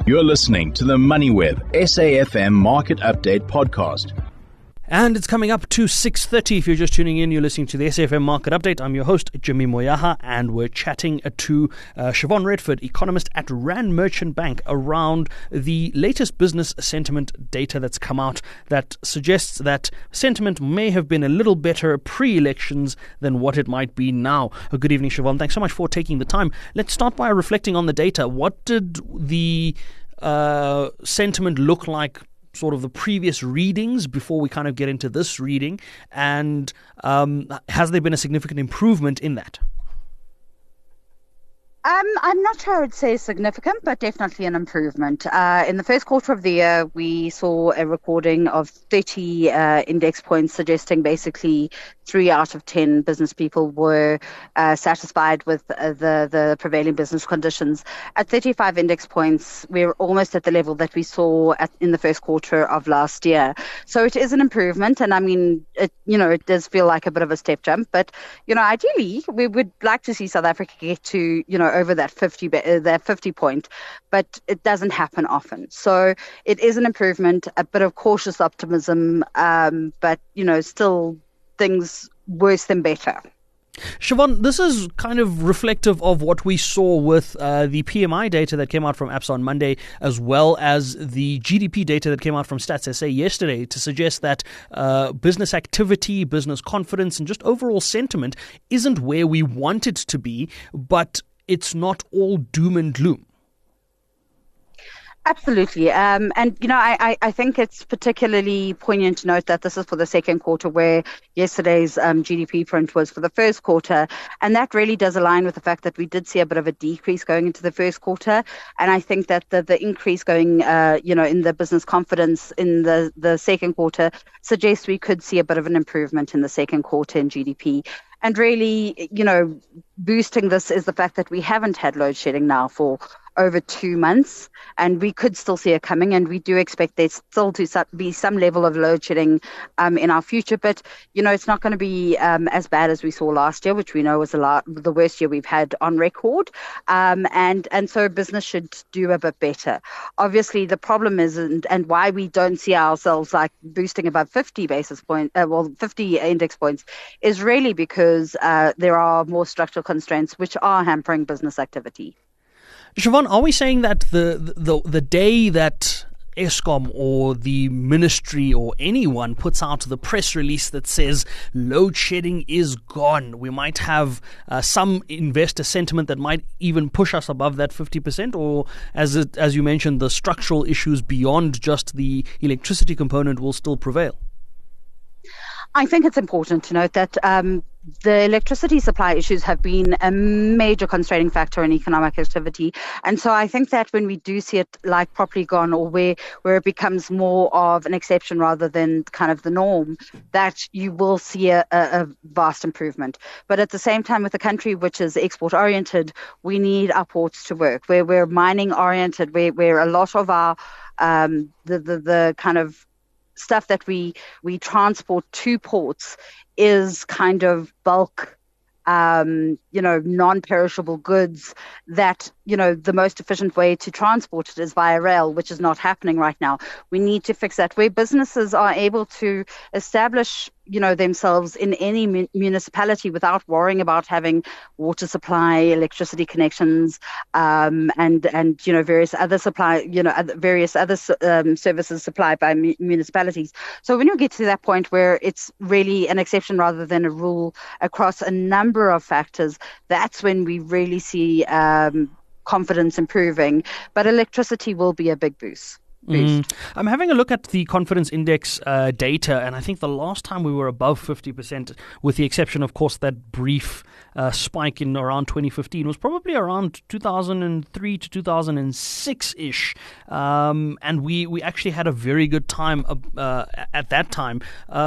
You're listening to the MoneyWeb SAFM Market Update podcast. And it's coming up to 6:30. If you're just tuning in, you're listening to the SAFM Market Update. I'm your host, Jimmy Moyaha, and we're chatting to Siobhan Redford, economist at Rand Merchant Bank, around the latest business sentiment data that's come out that suggests that sentiment may have been a little better pre-elections than what it might be now. Good evening, Siobhan. Thanks so much for taking the time. Let's start by reflecting on the data. What did the sentiment look like, sort of the previous readings, before we kind of get into this reading, and has there been a significant improvement in that? I'm not sure I would say significant, but definitely an improvement. In the first quarter of the year, we saw a recording of 30 index points, suggesting basically 3 out of 10 business people were satisfied with the prevailing business conditions. At 35 index points, we're almost at the level that we saw in the first quarter of last year. So it is an improvement, and I mean, it does feel like a bit of a step jump. But ideally, we would like to see South Africa get to over that 50 point, but it doesn't happen often. So it is an improvement, a bit of cautious optimism, but still things worse than better. Siobhan, this is kind of reflective of what we saw with the PMI data that came out from APSA on Monday, as well as the GDP data that came out from Stats SA yesterday, to suggest that business activity, business confidence, and just overall sentiment isn't where we want it to be, but it's not all doom and gloom. Absolutely. I think it's particularly poignant to note that this is for the second quarter, where yesterday's GDP print was for the first quarter. And that really does align with the fact that we did see a bit of a decrease going into the first quarter. And I think that the increase going, in the business confidence in the second quarter suggests we could see a bit of an improvement in the second quarter in GDP. And really, boosting this is the fact that we haven't had load shedding now for over 2 months, and we could still see it coming, and we do expect there still to be some level of load shedding in our future, but it's not going to be as bad as we saw last year, which we know was the worst year we've had on record, and so business should do a bit better. Obviously, the problem is, and why we don't see ourselves like boosting above 50 index points, is really because there are more structural constraints which are hampering business activity. Siobhan, are we saying that the day that Eskom or the ministry or anyone puts out the press release that says load shedding is gone, we might have some investor sentiment that might even push us above that 50%? Or as you mentioned, the structural issues beyond just the electricity component will still prevail? I think it's important to note that the electricity supply issues have been a major constraining factor in economic activity. And so I think that when we do see it like properly gone, or where it becomes more of an exception rather than kind of the norm, that you will see a vast improvement. But at the same time, with a country which is export oriented, we need our ports to work. Where we're mining oriented, where a lot of our the kind of stuff that we transport to ports is kind of bulk, non-perishable goods that, the most efficient way to transport it is via rail, which is not happening right now. We need to fix that, where businesses are able to establish, themselves in any municipality without worrying about having water supply, electricity connections, and various other services supplied by municipalities. So when you get to that point where it's really an exception rather than a rule across a number of factors, that's when we really see confidence improving. But electricity will be a big boost. I'm having a look at the confidence index data, and I think the last time we were above 50%, with the exception, of course, that brief spike in around 2015, was probably around 2003 to 2006-ish. And we actually had a very good time at that time.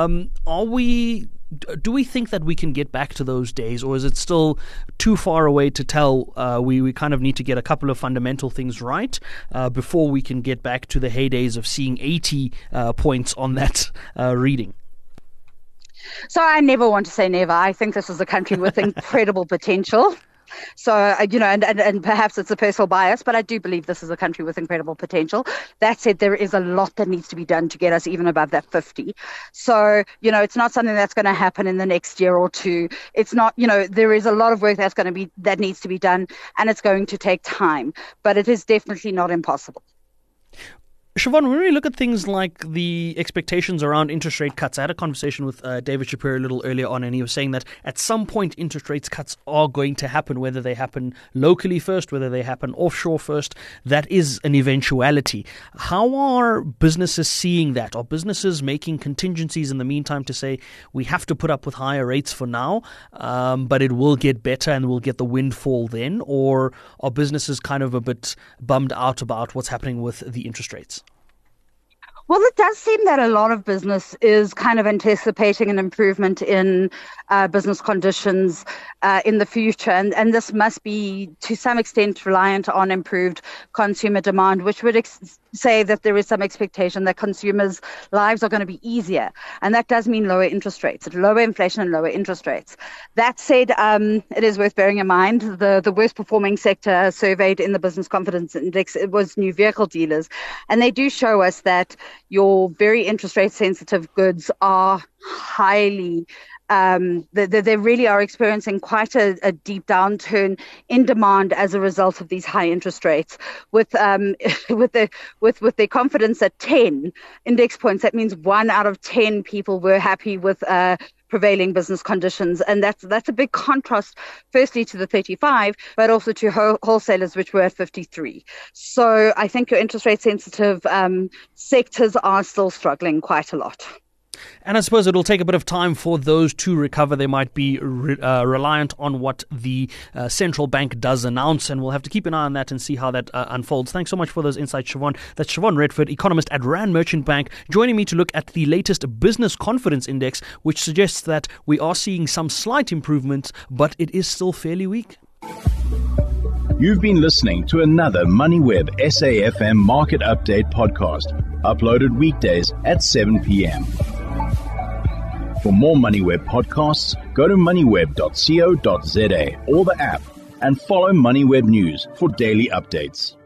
Do we think that we can get back to those days, or is it still too far away to tell? We kind of need to get a couple of fundamental things right before we can get back to the heydays of seeing 80 points on that reading. So I never want to say never. I think this is a country with incredible potential. So, and perhaps it's a personal bias, but I do believe this is a country with incredible potential. That said, there is a lot that needs to be done to get us even above that 50. So, it's not something that's going to happen in the next year or two. It's not, there is a lot of work that needs to be done, and it's going to take time, but it is definitely not impossible. Siobhan, when we look at things like the expectations around interest rate cuts, I had a conversation with David Shapiro a little earlier on, and he was saying that at some point interest rates cuts are going to happen, whether they happen locally first, whether they happen offshore first. That is an eventuality. How are businesses seeing that? Are businesses making contingencies in the meantime to say we have to put up with higher rates for now, but it will get better and we'll get the windfall then? Or are businesses kind of a bit bummed out about what's happening with the interest rates? Well, it does seem that a lot of business is kind of anticipating an improvement in business conditions in the future. And this must be, to some extent, reliant on improved consumer demand, which would say that there is some expectation that consumers' lives are going to be easier. And that does mean lower interest rates, lower inflation and lower interest rates. That said, it is worth bearing in mind the worst performing sector surveyed in the Business Confidence Index, it was new vehicle dealers. And they do show us that your very interest rate sensitive goods are highly they really are experiencing quite a deep downturn in demand as a result of these high interest rates. With their confidence at 10 index points, that means 1 out of 10 people were happy with prevailing business conditions, and that's a big contrast, firstly to the 35, but also to wholesalers, which were at 53. So I think your interest rate sensitive sectors are still struggling quite a lot. And I suppose it'll take a bit of time for those to recover. They might be reliant on what the central bank does announce, and we'll have to keep an eye on that and see how that unfolds. Thanks so much for those insights, Siobhan. That's Siobhan Redford, economist at Rand Merchant Bank, joining me to look at the latest Business Confidence Index, which suggests that we are seeing some slight improvement, but it is still fairly weak. You've been listening to another MoneyWeb SAFM Market Update podcast, uploaded weekdays at 7 p.m. For more MoneyWeb podcasts, go to moneyweb.co.za or the app and follow MoneyWeb News for daily updates.